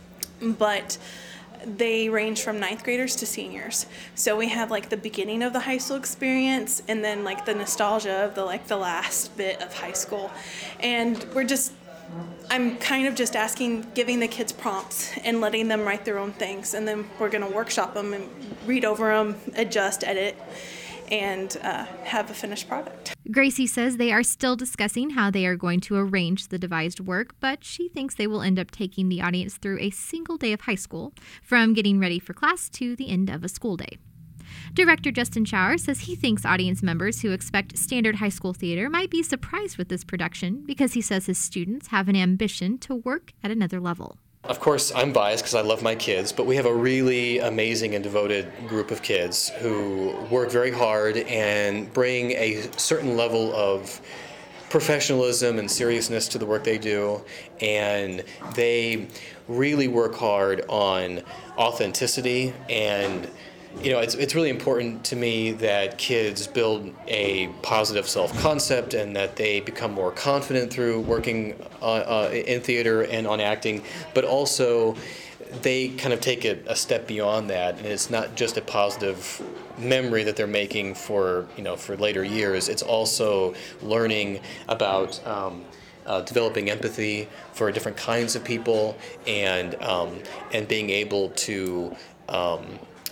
Speaker 21: but they range from ninth graders to seniors. So we have like the beginning of the high school experience and then like the nostalgia of the like the last bit of high school. And we're just I'm kind of just asking, giving the kids prompts and letting them write their own things, and then we're going to workshop them and read over them, adjust, edit, and uh, have a finished product.
Speaker 2: Gracie says they are still discussing how they are going to arrange the devised work, but she thinks they will end up taking the audience through a single day of high school, from getting ready for class to the end of a school day. Director Justin Shower says he thinks audience members who expect standard high school theater might be surprised with this production because he says his students have an ambition to work at another level.
Speaker 18: Of course, I'm biased because I love my kids, but we have a really amazing and devoted group of kids who work very hard and bring a certain level of professionalism and seriousness to the work they do, and they really work hard on authenticity. And you know, it's it's really important to me that kids build a positive self-concept and that they become more confident through working on, uh, in theater and on acting, but also they kind of take it a step beyond that, and it's not just a positive memory that they're making for, you know, for later years. It's also learning about um, uh, developing empathy for different kinds of people, and um, and being able to um,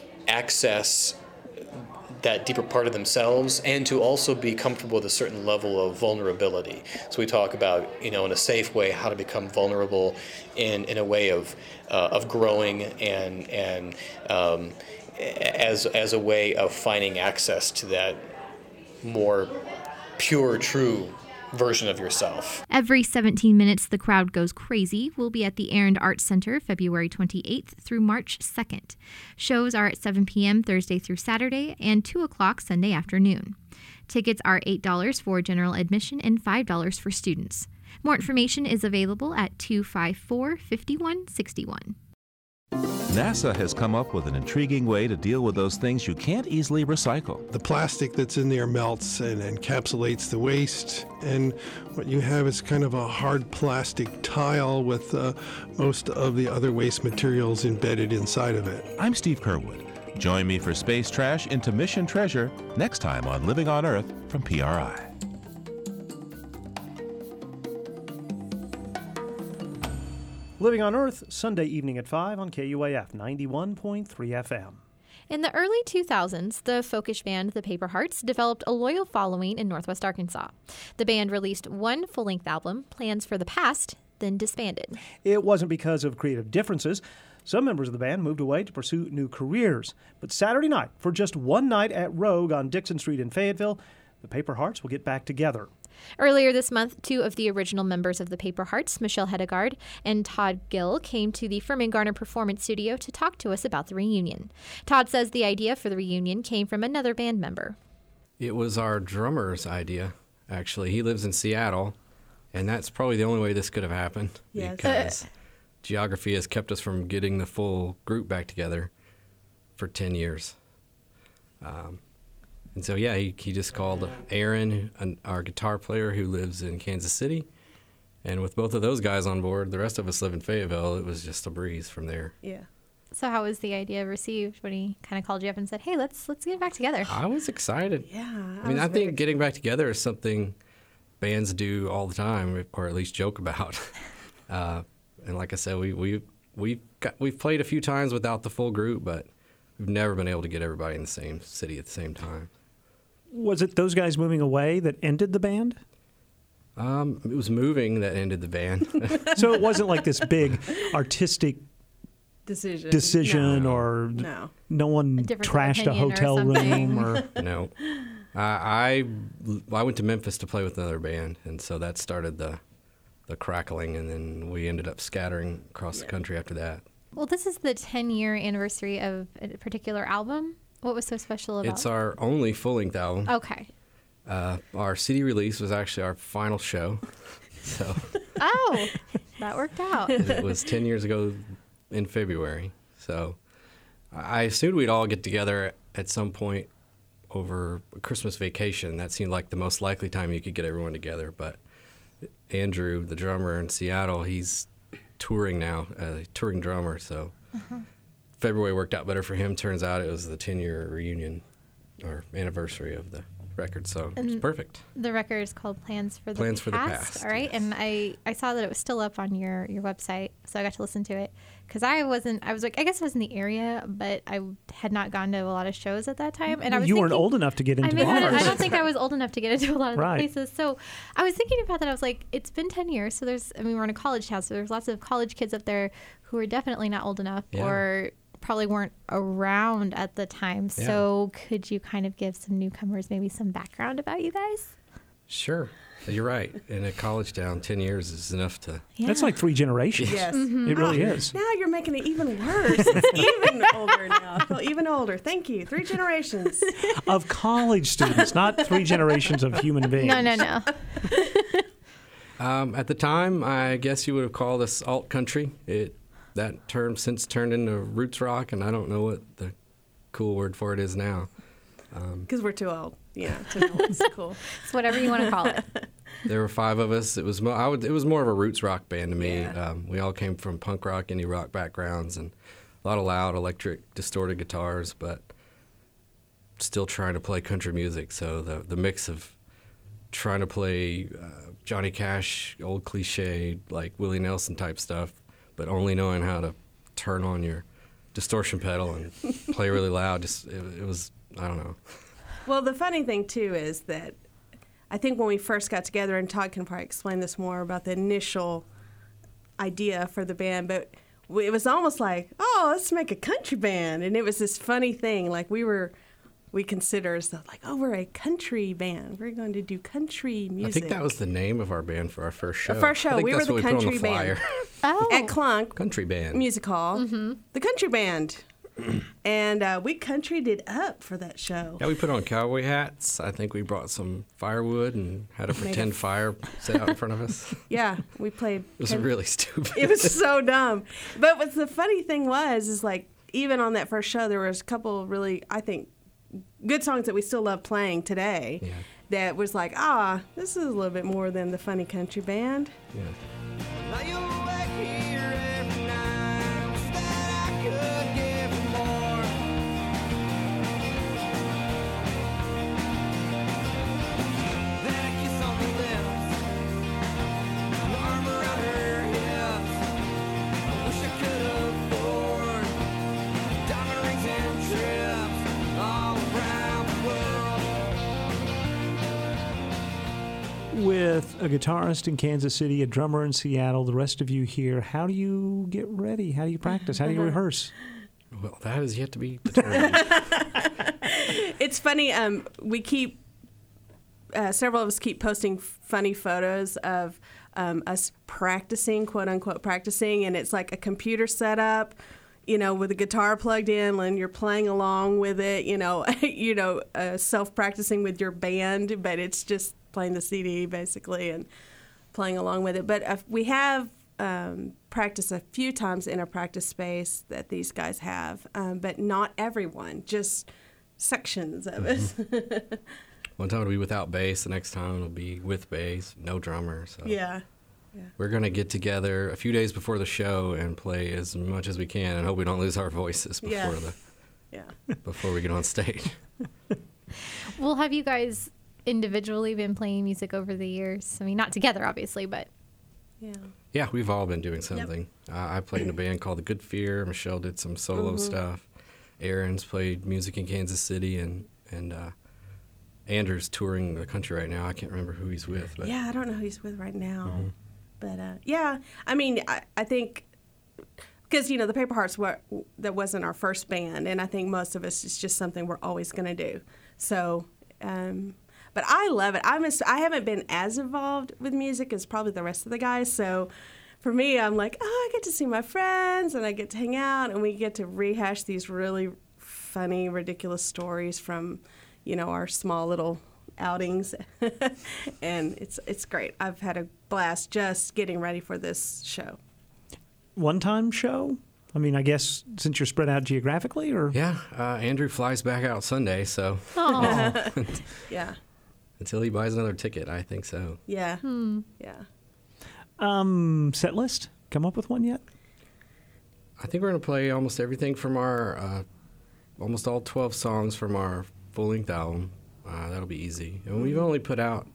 Speaker 18: access that deeper part of themselves, and to also be comfortable with a certain level of vulnerability. So we talk about, you know, in a safe way, how to become vulnerable in, in a way of uh, of growing, and and um, as as a way of finding access to that more pure, true version of yourself.
Speaker 2: Every seventeen minutes, the crowd goes crazy will be at the Arend Arts Center February twenty-eighth through March second. Shows are at seven p.m. Thursday through Saturday and two o'clock Sunday afternoon. Tickets are eight dollars for general admission and five dollars for students. More information is available at two five four, five one six one.
Speaker 22: NASA has come up with an intriguing way to deal with those things you can't easily recycle.
Speaker 23: The plastic that's in there melts and encapsulates the waste, and what you have is kind of a hard plastic tile with uh, most of the other waste materials embedded inside of it.
Speaker 22: I'm Steve Kerwood. Join me for Space Trash into Mission Treasure next time on Living on Earth from P R I.
Speaker 1: Living on Earth, Sunday evening at five on K U A F ninety-one point three F M.
Speaker 2: In the early two thousands, the folkish band The Paper Hearts developed a loyal following in Northwest Arkansas. The band released one full-length album, Plans for the Past, then disbanded.
Speaker 1: It wasn't because of creative differences. Some members of the band moved away to pursue new careers. But Saturday night, for just one night at Rogue on Dixon Street in Fayetteville, the Paper Hearts will get back together.
Speaker 2: Earlier this month, two of the original members of the Paper Hearts, Michelle Hedegaard and Todd Gill, came to the Furman Garner Performance Studio to talk to us about the reunion. Todd says the idea for the reunion came from another band member.
Speaker 24: It was our drummer's idea.
Speaker 5: actually. He lives in Seattle, and that's probably the only way this could have happened.
Speaker 6: Yes.
Speaker 5: Because geography has kept us from getting the full group back together for ten years. Um, and so, yeah, he, he just called Aaron, an, our guitar player who lives in Kansas City. And with both of those guys on board, the rest of us live in Fayetteville, it was just a breeze from there.
Speaker 6: Yeah.
Speaker 2: So how was the idea received when he kind of called you up and said, hey, let's let's get back together?
Speaker 5: I was excited.
Speaker 6: Yeah. I,
Speaker 5: I mean,
Speaker 6: was
Speaker 5: I
Speaker 6: very
Speaker 5: think getting back together is something bands do all the time, or at least joke about. uh, and like I said, we we we got, we've played a few times without the full group, but we've never been able to get everybody in the same city at the same time.
Speaker 1: Was it those guys moving away that ended the band?
Speaker 5: Um, it was moving that ended the band.
Speaker 1: So it wasn't like this big artistic
Speaker 6: decision,
Speaker 1: decision
Speaker 6: no.
Speaker 1: or
Speaker 6: no,
Speaker 1: no one trashed a hotel room or
Speaker 5: no. I, I I went to Memphis to play with another band, and so that started the the crackling, and then we ended up scattering across yeah. the country after that.
Speaker 2: Well, this is the ten-year anniversary of a particular album. What was so special about it?
Speaker 5: It's our only full-length album.
Speaker 2: Okay.
Speaker 5: Uh, our C D release was actually our final show. So.
Speaker 2: Oh, that worked out.
Speaker 5: It was ten years ago in February. So I assumed we'd all get together at some point over Christmas vacation. That seemed like the most likely time you could get everyone together. But Andrew, the drummer in Seattle, he's touring now, a touring drummer. So uh-huh. February worked out better for him. Turns out it was the ten-year reunion or anniversary of the record, so
Speaker 2: and
Speaker 5: it's perfect.
Speaker 2: The record is called Plans for the
Speaker 5: Plans
Speaker 2: Past.
Speaker 5: for the Past.
Speaker 2: All right, yes. And I, I saw that it was still up on your, your website, so I got to listen to it. Because I wasn't, I was like, I guess I was in the area, but I had not gone to a lot of shows at that time. And I was
Speaker 1: You
Speaker 2: thinking,
Speaker 1: weren't old enough to get into
Speaker 2: I mean,
Speaker 1: bars.
Speaker 2: I don't, I don't think I was old enough to get into a lot of
Speaker 1: right.
Speaker 2: the places. So I was thinking about that. I was like, it's been ten years, so there's, I mean, we're in a college town, so there's lots of college kids up there who are definitely not old enough yeah. or probably weren't around at the time. Yeah. So could you kind of give some newcomers maybe some background about you guys?
Speaker 5: Sure. You're right. In a college town, ten years is enough to...
Speaker 1: Yeah. That's like three generations.
Speaker 6: Yes.
Speaker 2: Mm-hmm.
Speaker 1: It really
Speaker 6: oh,
Speaker 1: is.
Speaker 6: Now you're making it even worse. It's even older now. I feel even older. Thank you. Three generations.
Speaker 1: Of college students, not three generations of human beings.
Speaker 2: No, no, no.
Speaker 5: um, at the time, I guess you would have called us alt country. It That term since turned into roots rock, and I don't know what the cool word for it is now.
Speaker 6: Because um, we're too old. Yeah, too old. It's cool.
Speaker 2: It's whatever you want to call it.
Speaker 5: There were five of us. It was mo- I would, it was more of a roots rock band to me.
Speaker 6: Yeah.
Speaker 5: Um, we all came from punk rock, indie rock backgrounds, and a lot of loud, electric, distorted guitars, but still trying to play country music. So the the mix of trying to play uh, Johnny Cash, old cliche, like Willie Nelson type stuff, but only knowing how to turn on your distortion pedal and play really loud. Just it, it was, I don't know.
Speaker 6: Well, the funny thing, too, is that I think when we first got together, and Todd can probably explain this more about the initial idea for the band, but it was almost like, oh, let's make a country band. And it was this funny thing. Like we were, we consider ourselves like, oh, we're a country band. We're going to do country music.
Speaker 5: I think that was the name of our band for our first show.
Speaker 6: Our first show.
Speaker 5: I think
Speaker 6: we
Speaker 5: that's
Speaker 6: were the
Speaker 5: what we
Speaker 6: country
Speaker 5: put on the
Speaker 6: band.
Speaker 5: flyer.
Speaker 2: Oh.
Speaker 6: At Clunk.
Speaker 5: Country band.
Speaker 6: Music Hall.
Speaker 2: Mm-hmm.
Speaker 6: The country band. And uh, we countryed it up for that show.
Speaker 5: Yeah, we put on cowboy hats. I think we brought some firewood and had a pretend fire set out in front of us.
Speaker 6: Yeah, we played.
Speaker 5: It was really stupid.
Speaker 6: It was so dumb. But what the funny thing was, is like, even on that first show, there was a couple of really, I think, good songs that we still love playing today.
Speaker 5: Yeah.
Speaker 6: That was like, ah, this is a little bit more than the funny country band.
Speaker 5: Yeah.
Speaker 1: With a guitarist in Kansas City, a drummer in Seattle, the rest of you here, how do you get ready? How do you practice? How do you rehearse?
Speaker 5: Well, that is yet to be determined.
Speaker 6: It's funny. Um, we keep uh, several of us keep posting funny photos of um, us practicing, quote unquote, practicing, and it's like a computer setup, you know, with a guitar plugged in, and you're playing along with it, you know, you know, uh, self practicing with your band, but it's just playing the C D basically and playing along with it. But uh, we have um, practiced a few times in a practice space that these guys have, um, but not everyone, just sections of
Speaker 5: Mm-hmm.
Speaker 6: it.
Speaker 5: One time it'll be without bass, the next time it'll be with bass, no drummer. So
Speaker 6: Yeah. Yeah.
Speaker 5: we're going to get together a few days before the show and play as much as we can and hope we don't lose our voices before
Speaker 6: Yeah.
Speaker 5: the
Speaker 6: Yeah.
Speaker 5: before we get on stage.
Speaker 2: Well, have you guys individually been playing music over the years? I mean, not together, obviously, but
Speaker 6: Yeah.
Speaker 5: Yeah, we've all been doing something. Uh, I played in a band called The Good Fear. Michelle did some solo
Speaker 6: Mhm.
Speaker 5: stuff. Aaron's played music in Kansas City, and and uh, Andrew's touring the country right now. I can't remember who he's with. But
Speaker 6: Yeah, I don't know who he's with right now.
Speaker 5: Mhm.
Speaker 6: But uh, yeah, I mean, I, I think because you know the Paper Hearts were that wasn't our first band, and I think most of us it's just something we're always going to do. So, um, but I love it. I'm a, I haven't been as involved with music as probably the rest of the guys. So, for me, I'm like, oh, I get to see my friends, and I get to hang out, and we get to rehash these really funny, ridiculous stories from, you know, our small little outings, and it's it's great. I've had a blast just getting ready for this show.
Speaker 1: One-time show? I mean, I guess since you're spread out geographically, or
Speaker 5: yeah, uh, Andrew flies back out Sunday, so
Speaker 6: Aw. Yeah.
Speaker 5: until he buys another ticket, I think so.
Speaker 6: Yeah.
Speaker 2: Hmm.
Speaker 6: Yeah.
Speaker 1: um, set list? Come up with one yet?
Speaker 5: I think we're going to play almost everything from our, uh, almost all twelve songs from our full-length album. Uh, that'll be easy. And we've only put out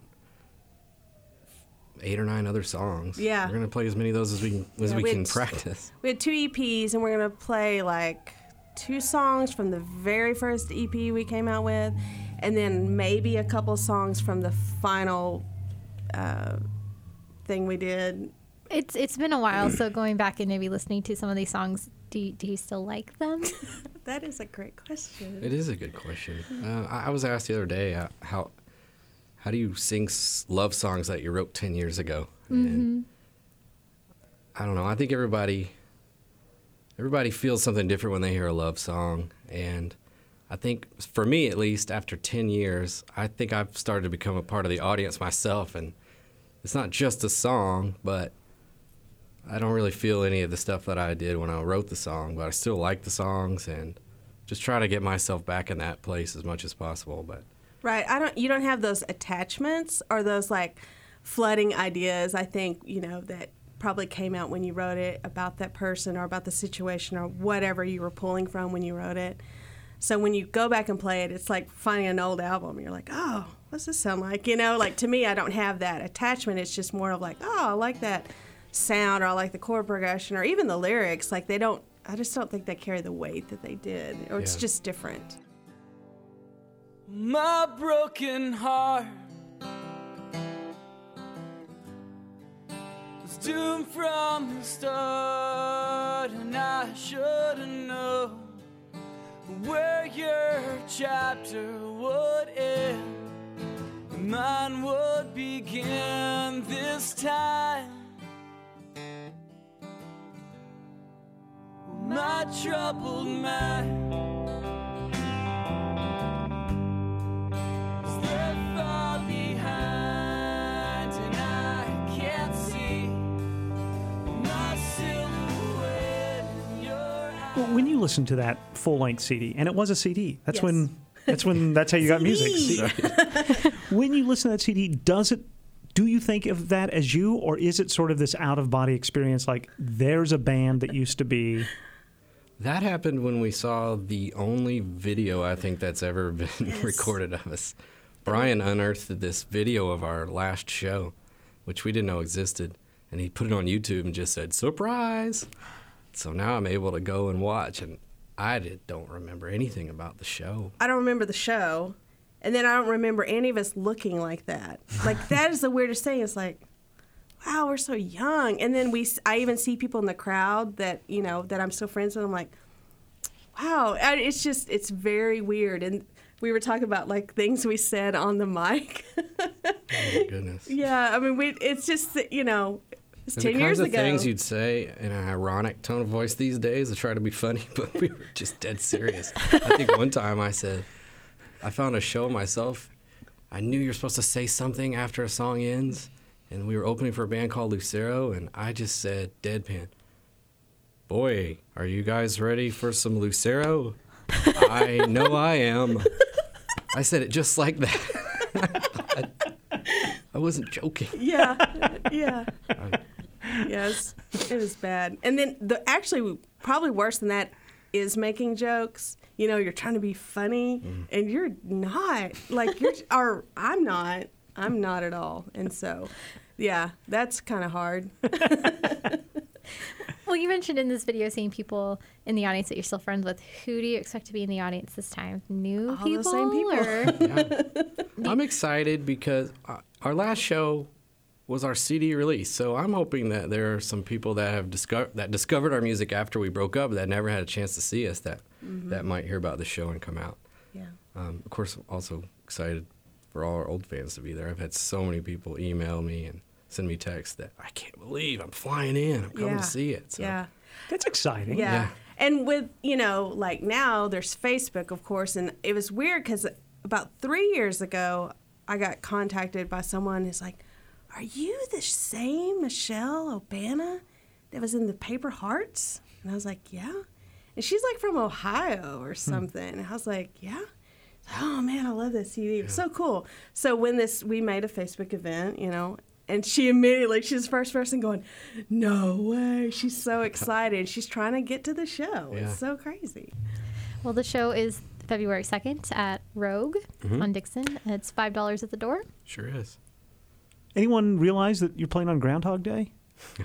Speaker 5: eight or nine other songs.
Speaker 6: Yeah.
Speaker 5: We're going to play as many of those as we can, as
Speaker 6: Yeah,
Speaker 5: we
Speaker 6: we
Speaker 5: can
Speaker 6: had-
Speaker 5: practice.
Speaker 6: We had two E Ps, and we're gonna play like two songs from the very first E P we came out with, and then maybe a couple songs from the final uh, thing we did.
Speaker 2: it's it's been a while. So going back and maybe listening to some of these songs, do you, do you still like them?
Speaker 6: That is a great question.
Speaker 5: It is a good question. Uh, I, I was asked the other day, uh, how how do you sing s- love songs that you wrote ten years ago? And I don't know. I think everybody everybody feels something different when they hear a love song. And I think, for me at least, after ten years, I think I've started to become a part of the audience myself. And it's not just a song, but I don't really feel any of the stuff that I did when I wrote the song, but I still like the songs and just try to get myself back in that place as much as possible. But
Speaker 6: Right. I don't. You don't have those attachments or those like flooding ideas. I think you know that probably came out when you wrote it about that person or about the situation or whatever you were pulling from when you wrote it. So when you go back and play it, it's like finding an old album. You're like, oh, what's this sound like? You know, like to me, I don't have that attachment. It's just more of like, oh, I like that sound, or I like the chord progression, or even the lyrics. Like they don't. I just don't think they carry the weight that they did, or it's
Speaker 7: Yeah.
Speaker 6: just different.
Speaker 7: My broken heart was doomed from the start, and I should have known where your chapter would end, mine would begin this time. My troubled mind
Speaker 1: Well, when you listen to that full-length C D, and it was a C D, that's
Speaker 6: Yes.
Speaker 1: when that's when that's how you got music.
Speaker 6: C D.
Speaker 1: When you listen to that C D, does it? Do you think of that as you, or is it sort of this out-of-body experience? Like there's a band that used to be.
Speaker 5: that happened when we saw the only video I think that's ever been
Speaker 6: Yes.
Speaker 5: recorded of us. Brian unearthed this video of our last show, which we didn't know existed, and he put it on YouTube and just said, "Surprise!" So now I'm able to go and watch, and I did, don't remember anything about the show.
Speaker 6: I don't remember the show, and then I don't remember any of us looking like that. Like that is the weirdest thing. It's like, wow, we're so young. And then we, I even see people in the crowd that you know that I'm still friends with. I'm like, wow, and it's just it's very weird. And we were talking about like things we said on the mic.
Speaker 5: Oh my goodness.
Speaker 6: Yeah, I mean, we it's just you know, it's
Speaker 5: And
Speaker 6: ten
Speaker 5: the
Speaker 6: years
Speaker 5: kinds of
Speaker 6: ago.
Speaker 5: things you'd say in an ironic tone of voice these days to try to be funny, but we were just dead serious. I think one time I said, I found a show of myself, I knew you're supposed to say something after a song ends, and we were opening for a band called Lucero, and I just said, deadpan, boy, are you guys ready for some Lucero? I know I am. I said it just like that. I wasn't joking.
Speaker 6: Yeah, yeah. Yes, it is bad. And then the actually probably worse than that is making jokes. You know, you're trying to be funny, mm. and you're not. Like you're, or I'm not. I'm not at all. And so, yeah, that's kind of hard.
Speaker 2: Well, you mentioned in this video seeing people in the audience that you're still friends with. Who do you expect to be in the audience this time? New
Speaker 6: All
Speaker 2: people?
Speaker 6: the same people.
Speaker 5: Yeah. I'm excited because our last show was our C D release, so I'm hoping that there are some people that have discovered that discovered our music after we broke up that never had a chance to see us that mm-hmm. that might hear about the show and come out.
Speaker 6: Yeah.
Speaker 5: Um, of course, I'm also excited for all our old fans to be there. I've had so many people email me and send me texts that I can't believe I'm flying in. I'm coming
Speaker 6: yeah.
Speaker 5: to see it. So.
Speaker 6: Yeah.
Speaker 1: That's exciting.
Speaker 6: Yeah.
Speaker 5: yeah.
Speaker 6: And with, you know, like now there's Facebook, of course, and it was weird because about three years ago, I got contacted by someone who's like, are you the same Michelle Obana that was in the Paper Hearts? And I was like, yeah. And she's like from Ohio or something. Hmm. And I was like, yeah. Oh, man, I love this C D. It was so cool. So when this, we made a Facebook event, you know, and she immediately, she's the first person going, no way. She's so excited. She's trying to get to the show. Yeah. It's so crazy.
Speaker 2: Well, the show is February second at Rogue mm-hmm. on Dixon. It's five dollars at the door.
Speaker 5: Sure is.
Speaker 1: Anyone realize that you're playing on Groundhog Day?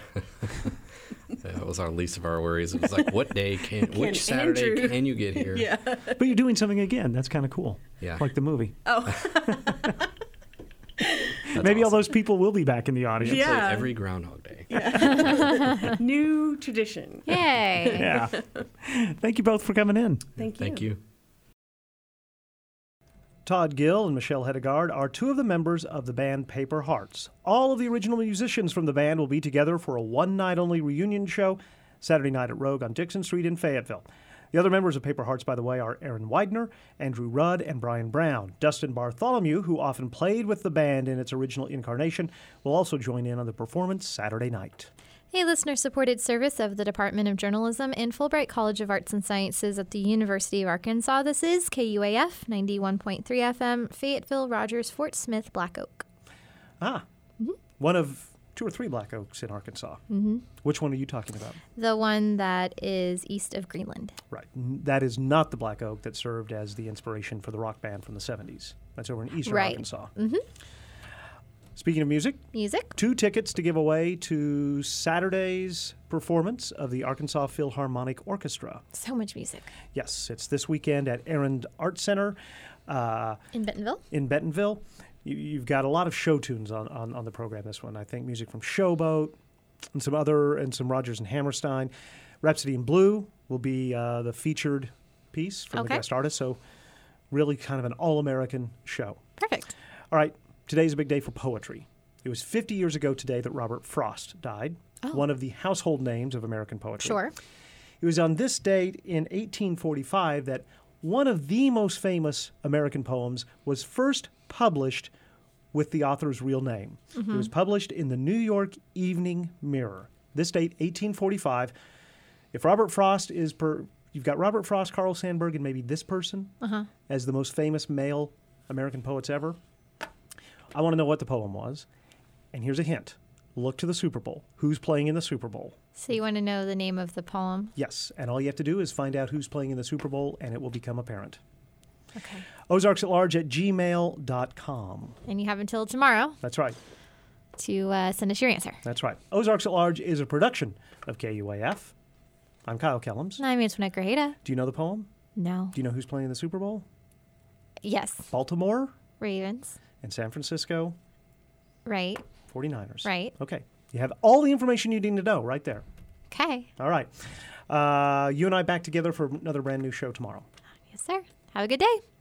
Speaker 5: That was our least of our worries. It was like, what day can, can which Saturday
Speaker 6: Andrew.
Speaker 5: can you get here?
Speaker 6: Yeah.
Speaker 1: But you're doing something again. That's kind of cool.
Speaker 5: Yeah.
Speaker 1: Like the movie.
Speaker 6: Oh.
Speaker 1: Maybe
Speaker 5: awesome.
Speaker 1: all those people will be back in the audience.
Speaker 6: Yeah.
Speaker 5: Every Groundhog Day.
Speaker 6: Yeah. New tradition.
Speaker 2: Yay.
Speaker 1: Yeah. Thank you both for coming in.
Speaker 6: Thank you.
Speaker 5: Thank you.
Speaker 1: Todd Gill and Michelle Hedegaard are two of the members of the band Paper Hearts. All of the original musicians from the band will be together for a one-night-only reunion show Saturday night at Rogue on Dixon Street in Fayetteville. The other members of Paper Hearts, by the way, are Aaron Widener, Andrew Rudd, and Brian Brown. Dustin Bartholomew, who often played with the band in its original incarnation, will also join in on the performance Saturday night.
Speaker 2: A listener-supported service of the Department of Journalism and Fulbright College of Arts and Sciences at the University of Arkansas. This is K U A F ninety-one point three F M, Fayetteville, Rogers, Fort Smith, Black Oak.
Speaker 1: Ah, mm-hmm. One of two or three Black Oaks in Arkansas.
Speaker 2: Mm-hmm.
Speaker 1: Which one are you talking about?
Speaker 2: The one that is east of Greenland.
Speaker 1: Right. That is not the Black Oak that served as the inspiration for the rock band from the seventies. That's over in eastern
Speaker 2: right.
Speaker 1: Arkansas.
Speaker 2: Mm-hmm.
Speaker 1: Speaking of music,
Speaker 2: music,
Speaker 1: two tickets to give away to Saturday's performance of the Arkansas Philharmonic Orchestra.
Speaker 2: So much music.
Speaker 1: Yes, it's this weekend at Arend Art Center.
Speaker 2: Uh, in Bentonville?
Speaker 1: In Bentonville. You, you've got a lot of show tunes on, on, on the program this one. I think music from Showboat and some other, and some Rodgers and Hammerstein. Rhapsody in Blue will be uh, the featured piece from
Speaker 2: okay.
Speaker 1: the guest artist. So really kind of an all-American show.
Speaker 2: Perfect.
Speaker 1: All right. Today's a big day for poetry. It was fifty years ago today that Robert Frost died,
Speaker 2: oh.
Speaker 1: one of the household names of American poetry.
Speaker 2: Sure.
Speaker 1: It was on this date in eighteen forty-five that one of the most famous American poems was first published with the author's real name. Mm-hmm. It was published in the New York Evening Mirror. This date, eighteen forty-five. If Robert Frost is per... You've got Robert Frost, Carl Sandburg, and maybe this person
Speaker 2: uh-huh.
Speaker 1: as the most famous male American poets ever. I want to know what the poem was. And here's a hint. Look to the Super Bowl. Who's playing in the Super Bowl?
Speaker 2: So you want to know the name of the poem?
Speaker 1: Yes. And all you have to do is find out who's playing in the Super Bowl, and it will become apparent.
Speaker 2: Okay.
Speaker 1: Ozarks at Large at gmail dot com.
Speaker 2: And you have until tomorrow.
Speaker 1: That's right.
Speaker 2: To uh, send us your answer.
Speaker 1: That's right. Ozarks at Large is a production of K U A F. I'm Kyle Kellums.
Speaker 2: I'm Antoinette Grajeda.
Speaker 1: Do you know the poem?
Speaker 2: No.
Speaker 1: Do you know who's playing in the Super Bowl?
Speaker 2: Yes.
Speaker 1: Baltimore.
Speaker 2: Ravens.
Speaker 1: And San Francisco.
Speaker 2: Right.
Speaker 1: forty-niners.
Speaker 2: Right.
Speaker 1: Okay. You have all the information you need to know right there.
Speaker 2: Okay.
Speaker 1: All right. Uh, you and I back together for another brand new show tomorrow.
Speaker 2: Yes, sir. Have a good day.